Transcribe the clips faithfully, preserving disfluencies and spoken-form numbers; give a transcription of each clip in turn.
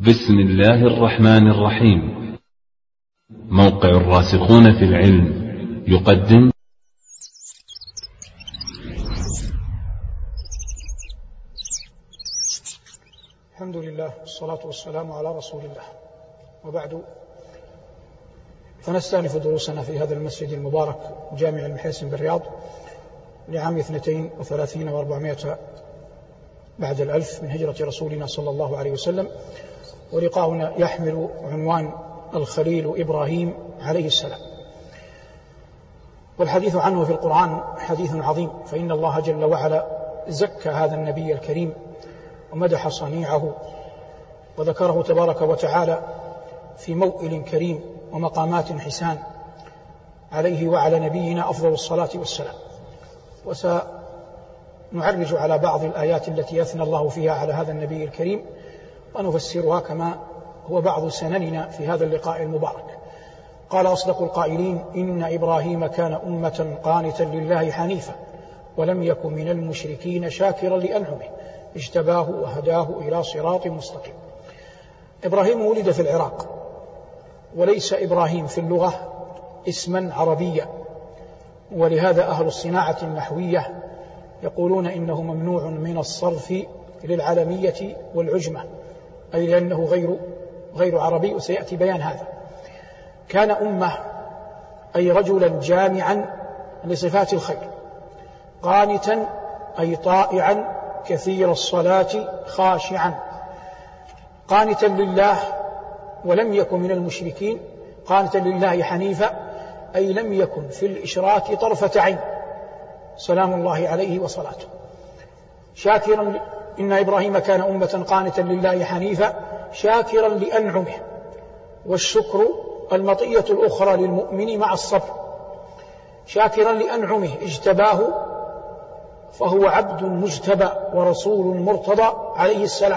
بسم الله الرحمن الرحيم. موقع الراسخون في العلم يقدم الحمد لله والصلاة والسلام على رسول الله، وبعد، فنستأنف دروسنا في هذا المسجد المبارك جامع المحيسن بالرياض لعام اثنتين وثلاثين واربعمائة بعد الألف من هجرة رسولنا صلى الله عليه وسلم، ولقاؤنا يحمل عنوان الخليل إبراهيم عليه السلام. والحديث عنه في القرآن حديث عظيم، فإن الله جل وعلا زكى هذا النبي الكريم ومدح صنيعه وذكره تبارك وتعالى في موئل كريم ومقامات حسان، عليه وعلى نبينا أفضل الصلاة والسلام. وسنعرج على بعض الآيات التي أثنى الله فيها على هذا النبي الكريم ونفسرها كما هو بعض سنننا في هذا اللقاء المبارك. قال أصدق القائلين: إن إبراهيم كان أمة قانتا لله حنيفا ولم يكن من المشركين شاكرا لأنعمه اجتباه وهداه إلى صراط مستقيم. إبراهيم ولد في العراق، وليس إبراهيم في اللغة اسما عربيا، ولهذا أهل الصناعة النحوية يقولون إنه ممنوع من الصرف للعلمية والعجمة، أي لأنه غير غير عربي، وسيأتي بيان هذا. كان أمة أي رجلا جامعا لصفات الخير، قانتا أي طائعا كثير الصلاة خاشعا، قانتا لله ولم يكن من المشركين، قانتا لله حنيفا أي لم يكن في الإشراك طرفة عين، سلام الله عليه وصلاته. شاكرا، إن إبراهيم كان أمة قانتا لله حنيفا شاكرا لأنعمه، والشكر المطية الأخرى للمؤمن مع الصبر. شاكرا لأنعمه اجتباه، فهو عبد مجتبى ورسول مرتضى عليه السلام.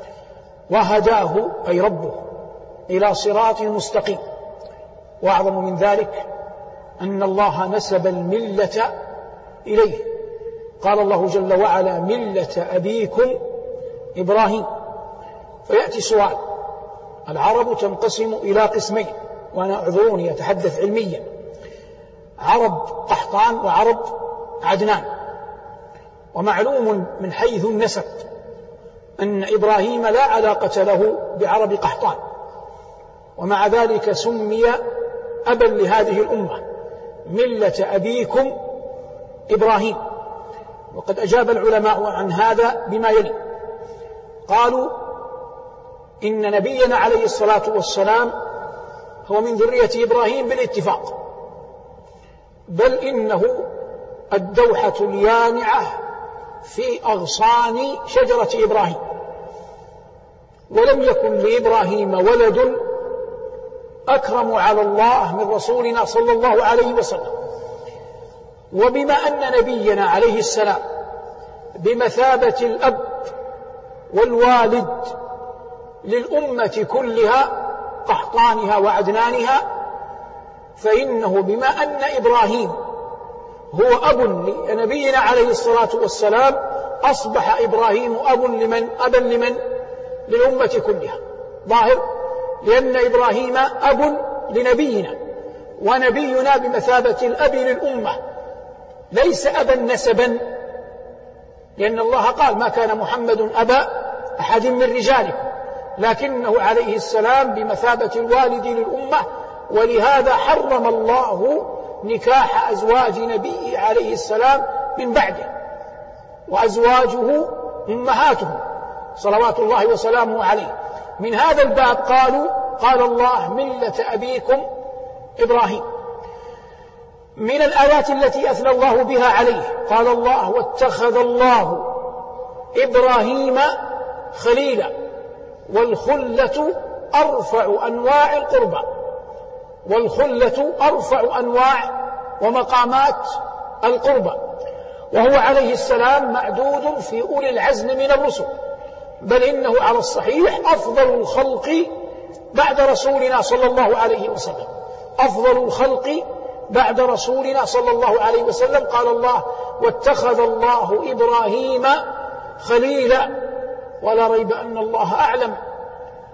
وهداه أي ربه إلى صراط مستقيم. وأعظم من ذلك أن الله نسب الملة إليه، قال الله جل وعلا: ملة أبيكم إبراهيم. فيأتي سؤال: العرب تنقسم إلى قسمين، وأنا أعذروني أتحدث علميا، عرب قحطان وعرب عدنان. ومعلوم من حيث النسب أن إبراهيم لا علاقة له بعرب قحطان، ومع ذلك سمي أبا لهذه الأمة، ملة أبيكم إبراهيم. وقد أجاب العلماء عن هذا بما يلي: قالوا إن نبينا عليه الصلاة والسلام هو من ذرية إبراهيم بالاتفاق، بل إنه الدوحة اليانعة في أغصان شجرة إبراهيم، ولم يكن لإبراهيم ولد أكرم على الله من رسولنا صلى الله عليه وسلم. وبما أن نبينا عليه السلام بمثابة الأب والوالد للأمة كلها قحطانها وعدنانها، فإنه بما أن إبراهيم هو أب لنبينا عليه الصلاة والسلام، أصبح إبراهيم أب لمن؟ أبا لمن؟ للأمة كلها. ظاهر، لأن إبراهيم أب لنبينا، ونبينا بمثابة الأب للأمة، ليس أبا نسبا، لأن الله قال: ما كان محمد أبا أحد من رجالكم، لكنه عليه السلام بمثابة الوالد للأمة. ولهذا حرم الله نكاح أزواج نبيه عليه السلام من بعده، وأزواجه أمهاتهم صلوات الله وسلامه عليه. من هذا الباب قالوا قال الله: ملة أبيكم إبراهيم. من الآيات التي أثنى الله بها عليه قال الله: واتخذ الله إبراهيم خليلا. والخلة أرفع أنواع القربى، والخلة أرفع أنواع ومقامات القربى، وهو عليه السلام معدود في أولي العزم من الرسل، بل إنه على الصحيح أفضل الخلق بعد رسولنا صلى الله عليه وسلم، أفضل الخلق بعد رسولنا صلى الله عليه وسلم. قال الله: واتخذ الله إبراهيم خليلا. ولا ريب أن الله أعلم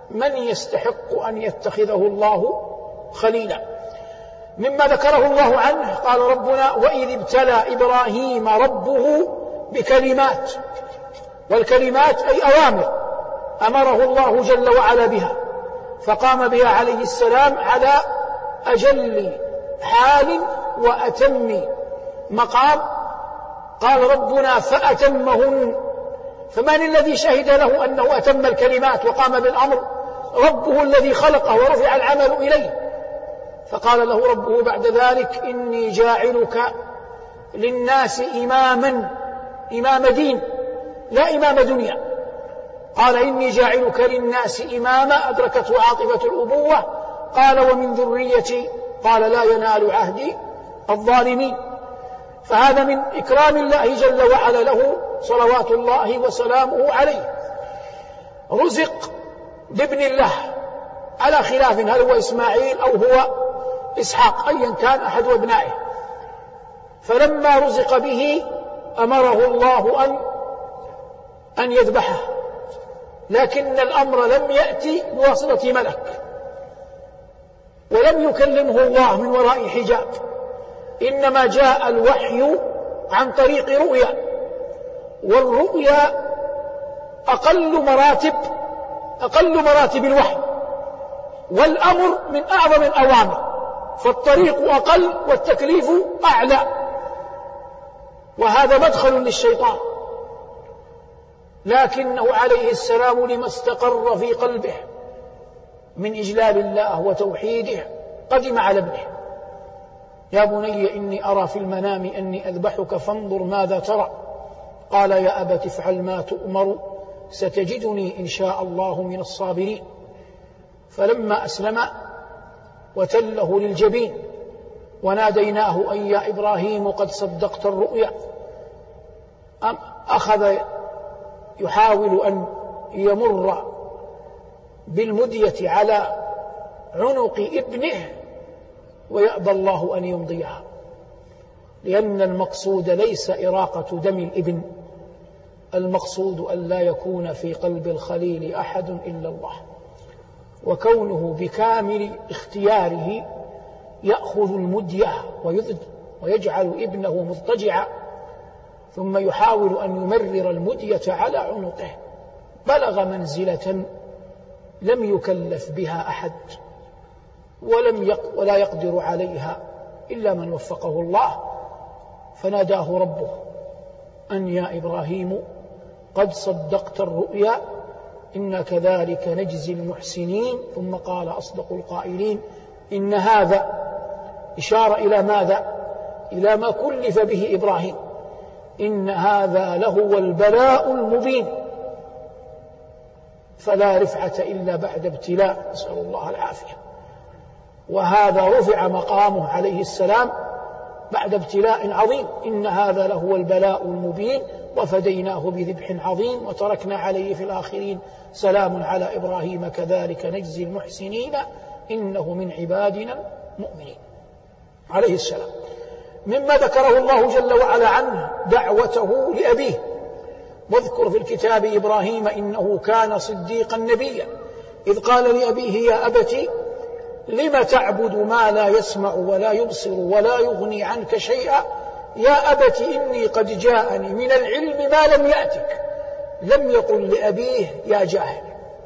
من يستحق أن يتخذه الله خليلا. مما ذكره الله عنه قال ربنا: وإذ ابتلى إبراهيم ربه بكلمات، والكلمات أي أوامر أمره الله جل وعلا بها، فقام بها عليه السلام على أجل حال وأتم مقام. قال ربنا: فأتمهن. فمن الذي شهد له أنه أتم الكلمات وقام بالأمر؟ ربه الذي خلقه ورفع العمل إليه. فقال له ربه بعد ذلك: إني جاعلك للناس إماما، إمام دين لا إمام دنيا. قال: إني جاعلك للناس إماما، أدركته عاطفة الأبوة. قال: ومن ذريتي. قال: لا ينال عهدي الظالمين. فهذا من إكرام الله جل وعلا له صلوات الله وسلامه عليه. رزق بابن الله على خلاف هل هو إسماعيل أو هو إسحاق، أيا كان أحد أبنائه. فلما رزق به أمره الله أن أن يذبحه، لكن الأمر لم يأتي بواسطة ملك، ولم يكلمه الله من وراء حجاب، إنما جاء الوحي عن طريق رؤيا، والرؤيا أقل مراتب أقل مراتب الوحي، والأمر من أعظم الأوامر، فالطريق أقل والتكليف أعلى، وهذا مدخل للشيطان. لكنه عليه السلام لما استقر في قلبه من إجلال الله وتوحيده قدم على ابنه: يا بني إني أرى في المنام أني أذبحك فانظر ماذا ترى. قال: يا أبت افعل ما تؤمر ستجدني إن شاء الله من الصابرين. فلما أسلم وتله للجبين وناديناه أن يا إبراهيم قد صدقت الرؤيا، أخذ يحاول أن يمر بالمدية على عنق ابنه، ويأبى الله أن يمضيها، لأن المقصود ليس إراقة دم الابن، المقصود أن لا يكون في قلب الخليل أحد إلا الله، وكونه بكامل اختياره يأخذ المدية ويجعل ابنه مضطجعا، ثم يحاول أن يمرر المدية على عنقه، بلغ منزلة لم يكلف بها أحد، ولم يق ولا يقدر عليها إلا من وفقه الله. فناداه ربه أن يا إبراهيم قد صدقت الرؤيا إنا كذلك نجزي المحسنين. ثم قال أصدق القائلين: إن هذا إشارة إلى ماذا؟ إلى ما كلف به إبراهيم، إن هذا لهو البلاء المبين، فلا رفعة إلا بعد ابتلاء، نسأل الله العافية. وهذا رفع مقامه عليه السلام بعد ابتلاء عظيم، إن هذا لهو البلاء المبين وفديناه بذبح عظيم وتركنا عليه في الآخرين سلام على إبراهيم كذلك نجزي المحسنين إنه من عبادنا المؤمنين عليه السلام. مما ذكره الله جل وعلا عنه دعوته لأبيه: واذكر في الكتاب إبراهيم إنه كان صديقا نبيا إذ قال لأبيه يا أبت لم تعبد ما لا يسمع ولا يبصر ولا يغني عنك شيئا يا أبت إني قد جاءني من العلم ما لم يأتك. لم يقل لأبيه يا جاهل،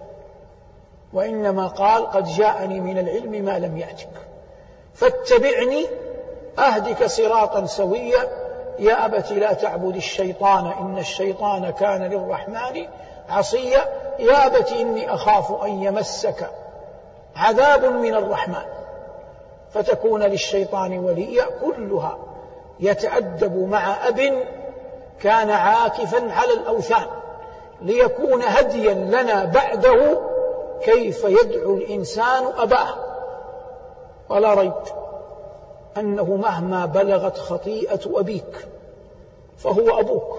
وإنما قال قد جاءني من العلم ما لم يأتك فاتبعني أهدك صراطا سويا يا أبت لا تعبد الشيطان إن الشيطان كان للرحمن عصيا يا أبت إني أخاف أن يمسك عذاب من الرحمن فتكون للشيطان وليا. كلها يتأدب مع أب كان عاكفا على الأوثان ليكون هديا لنا بعده كيف يدعو الإنسان أباه. ولا ريب أنه مهما بلغت خطيئة أبيك فهو أبوك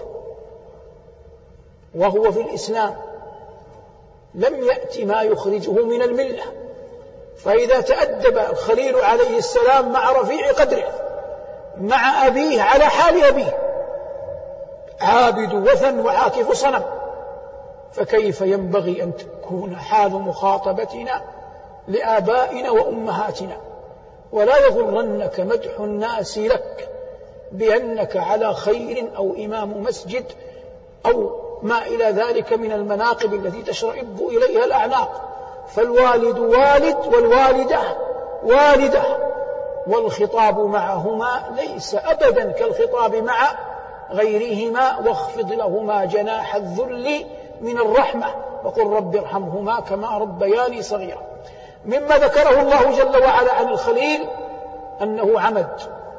وهو في الإسلام، لم يأتي ما يخرجه من الملة. فإذا تأدب الخليل عليه السلام مع رفيع قدره مع أبيه على حال أبيه عابد وثن وعاكف صنم، فكيف ينبغي أن تكون حال مخاطبتنا لآبائنا وأمهاتنا؟ ولا يغرنك مدح الناس لك بأنك على خير أو إمام مسجد أو ما إلى ذلك من المناقب التي تشرئب إليها الأعناق، فالوالد والد والوالدة والدة، والخطاب معهما ليس أبدا كالخطاب مع غيرهما، واخفض لهما جناح الذل من الرحمة وقل رب ارحمهما كما ربياني صغيرا. مما ذكره الله جل وعلا عن الخليل أنه عمد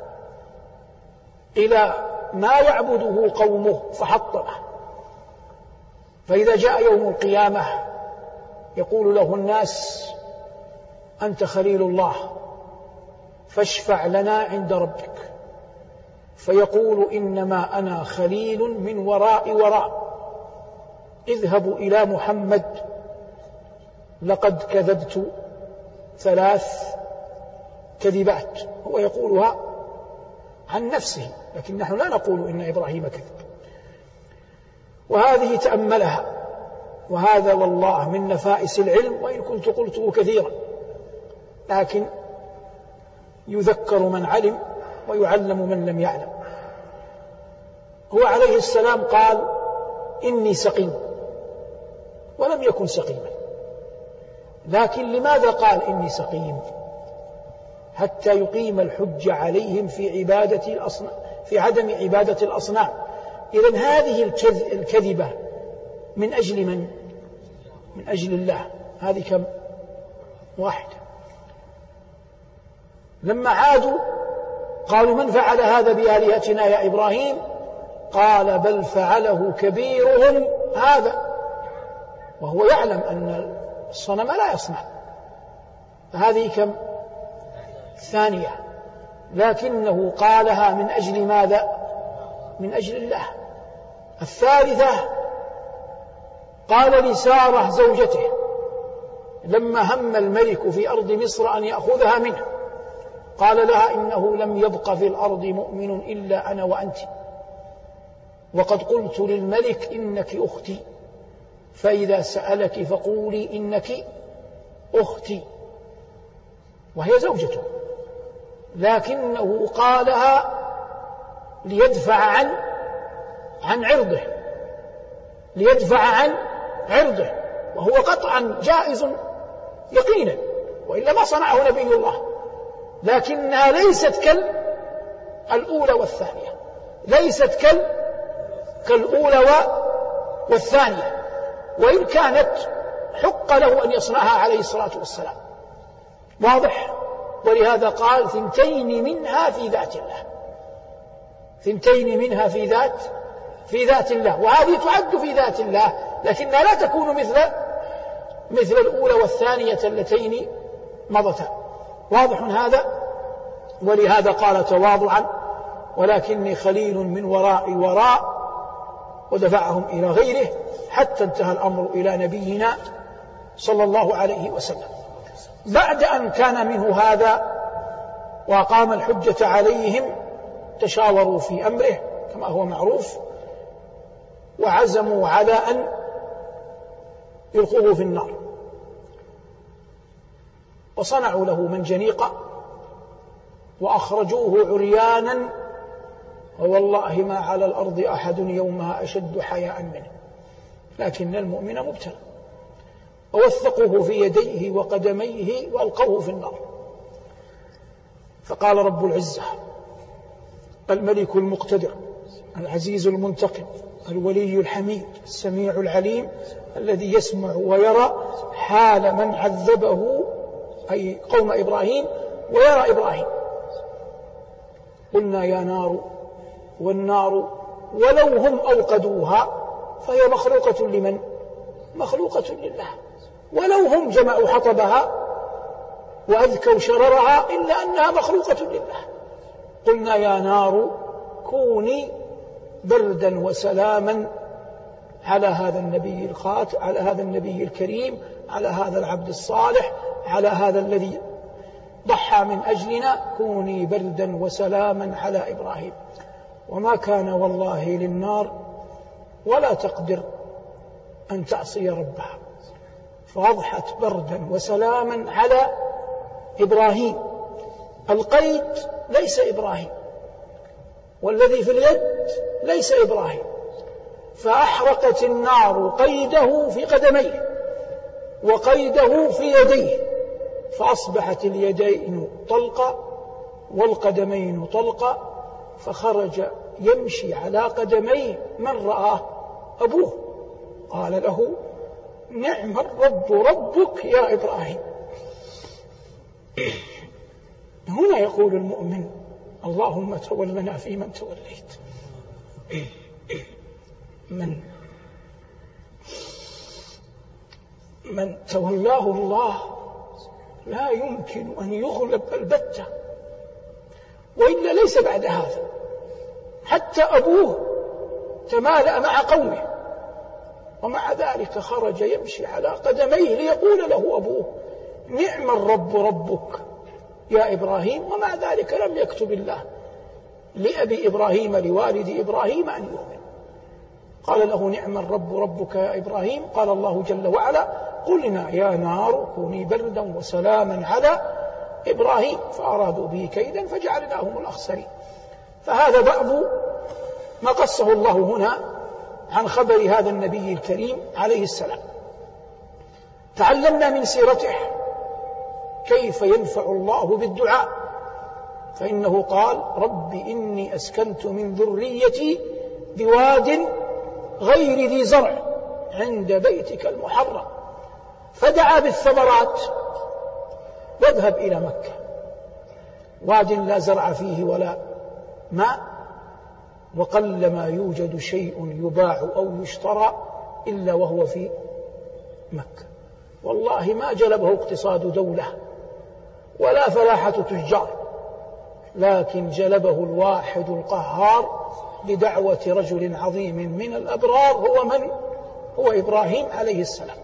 إلى ما يعبده قومه فحطمه، فإذا جاء يوم القيامة يقول له الناس أنت خليل الله فاشفع لنا عند ربك، فيقول إنما أنا خليل من وراء وراء، اذهبوا إلى محمد لقد كذبت ثلاث كذبات، هو يقولها عن نفسه، لكن نحن لا نقول إن إبراهيم كذب. وهذه تأملها، وهذا والله من نفائس العلم، وإن كنت قلته كثيرا، لكن يذكر من علم ويعلم من لم يعلم. هو عليه السلام قال إني سقيم، ولم يكن سقيما، لكن لماذا قال إني سقيم؟ حتى يقيم الحج عليهم في عبادة الأصنام، في عدم عبادة الأصنام. إذن هذه الكذبة من أجل من؟ من أجل الله. هذه كم؟ واحدة. لما عادوا قالوا من فعل هذا بآلهتنا يا إبراهيم؟ قال بل فعله كبيرهم هذا، وهو يعلم أن الصنم لا يصنع. هذه كم؟ ثانية. لكنه قالها من أجل ماذا؟ من أجل الله. الثالثة قال لسارة زوجته لما هم الملك في أرض مصر أن يأخذها منه، قال لها إنه لم يبق في الأرض مؤمن إلا أنا وأنت، وقد قلت للملك إنك أختي، فإذا سألك فقولي إنك أختي، وهي زوجته، لكنه قالها ليدفع عن عن عرضه، ليدفع عن عرضه، وهو قطعا جائز يقينا، وإلا ما صنعه نبي الله. لكنها ليست كالأولى والثانية، ليست كال كالأولى والثانية، وإن كانت حق له أن يصنعها عليه الصلاة والسلام. واضح؟ ولهذا قال ثنتين منها في ذات الله، ثنتين منها في ذات في ذات الله، وهذه تعد في ذات الله، لكنها لا تكون مثل مثل الأولى والثانية اللتين مضتا. واضح هذا؟ ولهذا قال تواضعا ولكني خليل من وراء وراء، ودفعهم إلى غيره حتى انتهى الأمر إلى نبينا صلى الله عليه وسلم. بعد أن كان منه هذا وقام الحجة عليهم، تشاوروا في أمره كما هو معروف، وعزموا على أن يلقوه في النار، وصنعوا له منجنيقا وأخرجوه عريانا، ووالله ما على الأرض أحد يومها أشد حياء منه، لكن المؤمن مبتلى. ووثقوه في يديه وقدميه وألقوه في النار. فقال رب العزة الملك المقتدر العزيز المنتقم الولي الحميد السميع العليم الذي يسمع ويرى حال من عذبه، أي قوم إبراهيم، ويرى إبراهيم. قلنا يا نار، والنار ولو هم أوقدوها فهي مخلوقة لمن؟ مخلوقة لله، ولو هم جمعوا حطبها وأذكوا شررها إلا أنها مخلوقة لله. قلنا يا نار كوني بردا وسلاما على هذا النبي الخاتم، على هذا النبي الكريم، على هذا العبد الصالح، على هذا الذي ضحى من أجلنا، كوني بردا وسلاما على إبراهيم. وما كان والله للنار ولا تقدر أن تعصي ربها، فأضحت بردا وسلاما على إبراهيم. القيد ليس إبراهيم، والذي في اليد ليس إبراهيم، فأحرقت النار قيده في قدميه وقيده في يديه، فأصبحت اليدين طلقة والقدمين طلقة، فخرج يمشي على قدميه. من رآه؟ أبوه، قال له: نعم الرب ربك يا إبراهيم. هنا يقول المؤمن: اللهم تولنا فيمن توليت. من من تولاه الله لا يمكن أن يغلب البتة، وإلا ليس بعد هذا. حتى أبوه تمالأ مع قومه، ومع ذلك خرج يمشي على قدميه ليقول له أبوه: نعم الرب ربك يا إبراهيم. ومع ذلك لم يكتب الله لأبي إبراهيم لوالد إبراهيم أن يؤمن. قال له: نعم الرب ربك يا إبراهيم. قال الله جل وعلا: قلنا يا نار كوني بردا وسلاما على إبراهيم، فأرادوا به كيدا فجعلناهم الأخسرين. فهذا بعض ما قصه الله هنا عن خبر هذا النبي الكريم عليه السلام. تعلمنا من سيرته كيف ينفع الله بالدعاء، فإنه قال: رب إني أسكنت من ذريتي بواد غير ذي زرع عند بيتك المحرم، فدعا بالثمرات واذهب إلى مكة، واد لا زرع فيه ولا ماء، وقل ما يوجد شيء يباع أو يشترى إلا وهو في مكة. والله ما جلبه اقتصاد دولة ولا فلاحة تجار، لكن جلبه الواحد القهار بدعوة رجل عظيم من الأبرار، هو من؟ هو إبراهيم عليه السلام.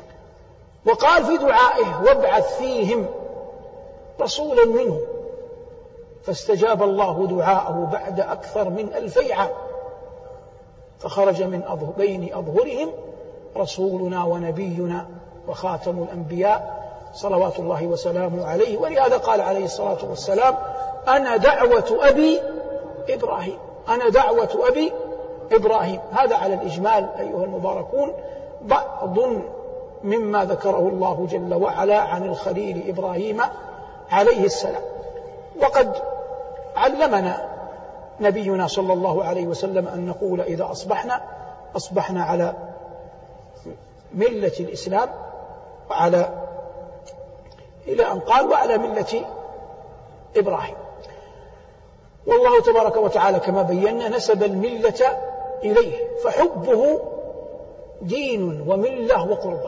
وقال في دعائه: وابعث فيهم رسولا منهم، فاستجاب الله دعاءه بعد أكثر من ألفي عام، فخرج من بين أظهرهم رسولنا ونبينا وخاتم الأنبياء صلوات الله وسلامه عليه. ولهذا قال عليه الصلاة والسلام: أنا دعوة أبي إبراهيم، أنا دعوة أبي إبراهيم. هذا على الإجمال أيها المباركون بعض مما ذكره الله جل وعلا عن الخليل إبراهيم عليه السلام. وقد علمنا نبينا صلى الله عليه وسلم أن نقول إذا أصبحنا أصبحنا على ملة الإسلام، وعلى إلى أن قال وعلى ملة إبراهيم. والله تبارك وتعالى كما بينا نسب الملة إليه، فحبه دين وملة وقربة.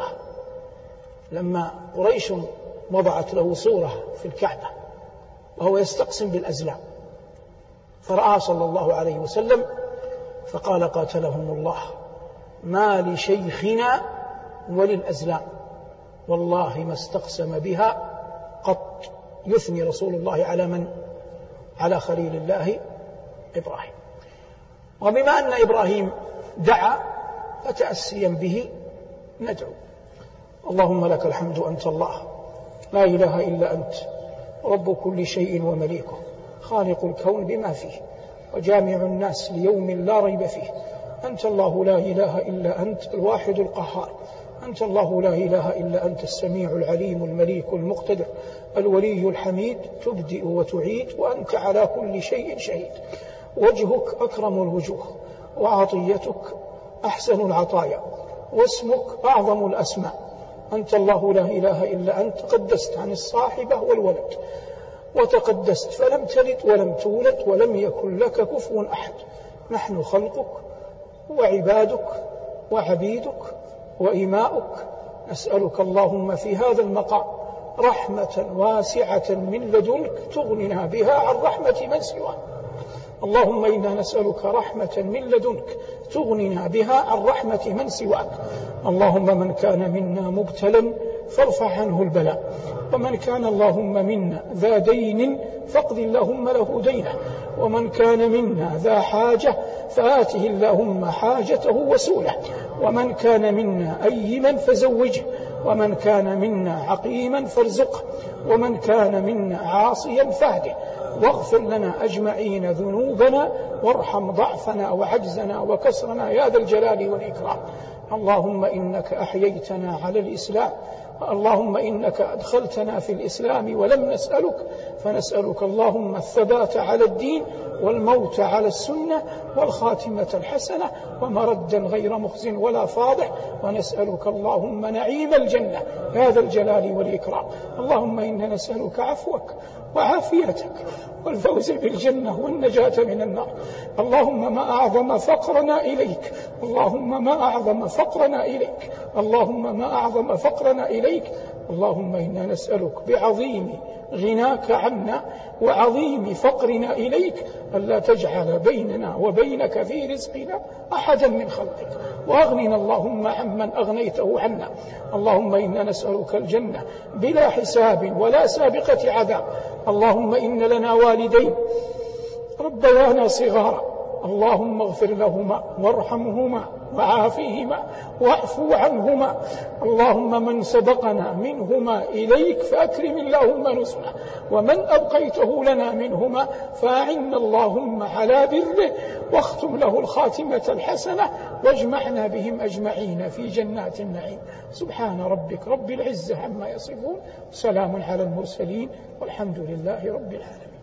لما قريش وضعت له صورة في الكعبة وهو يستقسم بالأزلام، فرأى صلى الله عليه وسلم فقال: قاتلهم الله، ما لشيخنا وللأزلام والله ما استقسم بها قط. يثني رسول الله على من؟ على خليل الله إبراهيم. وبما أن إبراهيم دعا فتأسيا به ندعو: اللهم لك الحمد أنت الله، لا إله إلا أنت، رب كل شيء ومليكه، خالق الكون بما فيه، وجامع الناس ليوم لا ريب فيه. أنت الله لا إله إلا أنت الواحد القهار، أنت الله لا إله إلا أنت السميع العليم المليك المقتدر الولي الحميد، تبدئ وتعيد وأنت على كل شيء شهيد. وجهك أكرم الوجوه، وعطيتك أحسن العطايا، واسمك أعظم الأسماء. أنت الله لا إله إلا أنت، قدست عن الصاحبة والولد، وتقدست فلم تلد ولم تولد ولم يكن لك كفوا أحد. نحن خلقك وعبادك وعبيدك وإماؤك، نسألك اللهم في هذا المقام رحمة واسعة من لدنك تغننا بها عن رحمة من سواك. اللهم إنا نسألك رحمة من لدنك تغننا بها عن رحمة من سواك. اللهم من كان منا مبتلا فارفع عنه البلاء، ومن كان اللهم منا ذا دين فاقض اللهم له دينه، ومن كان منا ذا حاجة فآته اللهم حاجته وسؤله، ومن كان منا أيما فزوجه، ومن كان منا عقيما فارزقه، ومن كان منا عاصيا فاهده، واغفر لنا أجمعين ذنوبنا، وارحم ضعفنا وعجزنا وكسرنا يا ذا الجلال والإكرام. اللهم إنك أحييتنا على الإسلام، اللهم إنك أدخلتنا في الإسلام ولم نسألك، فنسألك اللهم الثبات على الدين، والموت على السنة، والخاتمة الحسنة، ومردا غير مخز ولا فاضح، ونسألك اللهم نعيم الجنة يا ذا الجلال والإكرام. اللهم إنا نسألك عفوك وعافيتك والفوز بالجنة والنجاة من النار. اللهم ما أعظم فقرنا إليك، اللهم ما أعظم فقرنا إليك، اللهم ما أعظم فقرنا إليك. اللهم إنا نسألك بعظيم غناك عنا وعظيم فقرنا إليك ألا تجعل بيننا وبينك في رزقنا أحدا من خلقك، وأغننا اللهم عمن أغنيته عنا. اللهم إنا نسألك الجنة بلا حساب ولا سابقة عذاب. اللهم إن لنا والدين ربيانا صغارا، اللهم اغفر لهما وارحمهما وعافيهما واعفو عنهما. اللهم من سبقنا منهما إليك فأكرم اللهم نزله، ومن أبقيته لنا منهما فأعنا اللهم على بره، واختم له الخاتمة الحسنة، واجمعنا بهم أجمعين في جنات النعيم. سبحان ربك رب العزة عما يصفون، سلام على المرسلين، والحمد لله رب العالمين.